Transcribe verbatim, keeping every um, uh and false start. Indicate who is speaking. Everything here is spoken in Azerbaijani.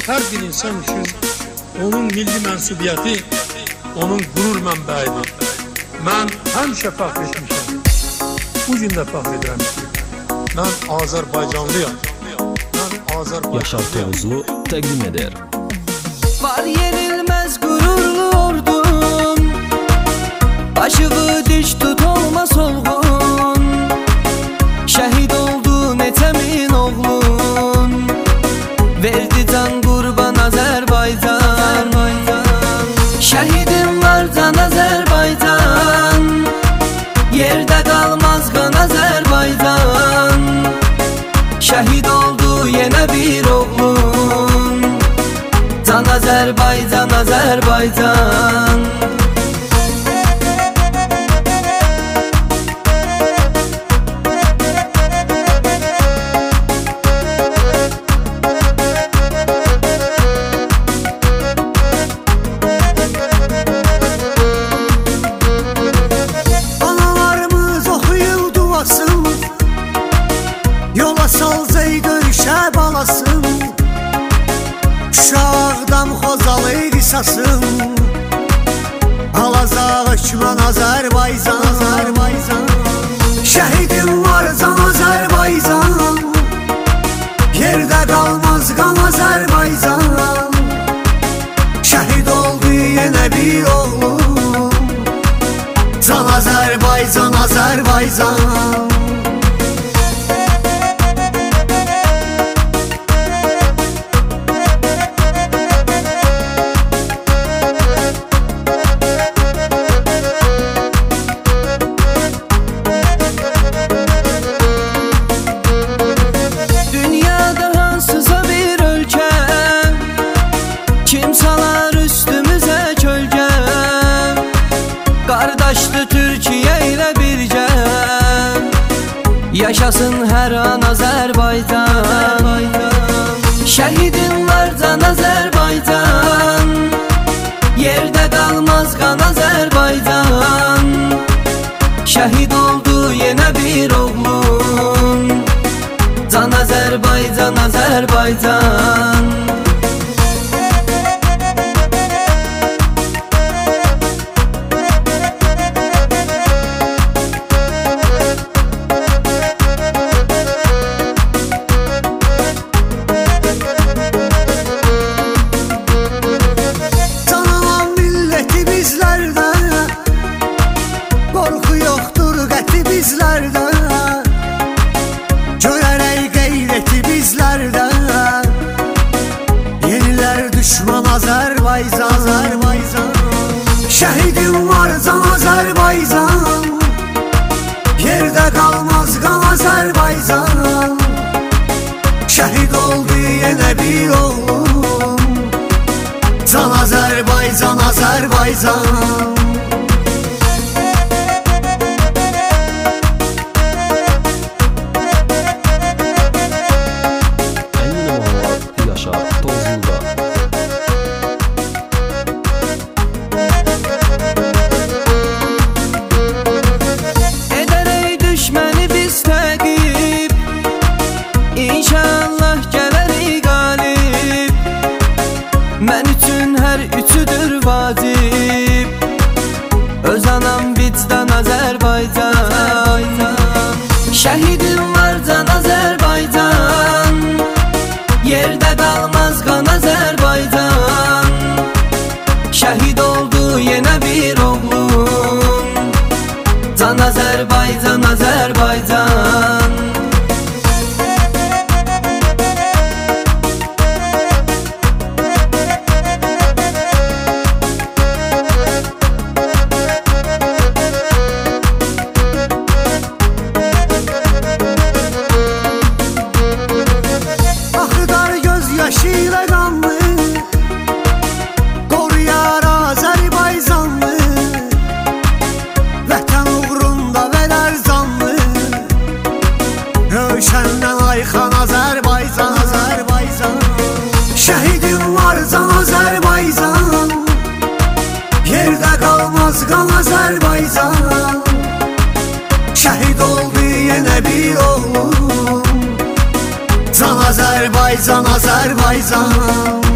Speaker 1: Hər bir insan üçün onun milli mənsubiyyəti, onun qürur mənbəyidir. Mən həmişə fəxr etmişəm, bu gün də fəxr edirəm ki, mən Azərbaycanlıyam.
Speaker 2: Yaşar Tovuzlu təqdim edər.
Speaker 3: Var yenilməz qürurlu ordum, başığı diş tut olmaz olğun. Şəhid oldu neçə min oğlun, verdi can qurban Azərbaycan. Şəhidim var can Azərbaycan, yerdə qalmaz qan Azərbaycan. Şəhid oldu yenə bir oğlum, can Azərbaycan, Azərbaycan.
Speaker 4: Analarımız oxuyur duasın, yola salcay döyüşə balasın. Şağdan xozalı qisasın, alacaq hökmən Azərbaycan, Azərbaycan. Şəhidim var can Azərbaycan, yerdə qalmaz qan Azərbaycan. Şəhid oldu yenə bir oğlum, can Azərbaycan, Azərbaycan.
Speaker 3: Qardaşdı Türkiyə ilə bircə, yaşasın hər an Azərbaycan. Şəhidim var can Azərbaycan, yerdə qalmaz qan Azərbaycan. Şəhid oldu yenə bir oğlum, can Azərbaycan, Azərbaycan. Düşman Azərbaycan, Azərbaycan. Şəhidim var can Azərbaycan, yerdə qalmaz qan Azərbaycan. Şəhid oldu yenə bir oğlum, can Azərbaycan, Azərbaycan. İnşallah gələrik qalib, mən üçün hər üçüdür vacib. Öz anam vicdan Azərbaycan, şəhidim var can Azərbaycan, yerdə qalmaz qan Azərbaycan. Şəhid oldu yenə bir oğlum, can Azərbaycan, Azərbaycan. Şəndən ayxan Azərbaycan, Azərbaycan. Şəhidim var can Azərbaycan, yerdə qalmaz qan Azərbaycan. Şəhid oldu yenə bir oğlum, can Azərbaycan, Azərbaycan.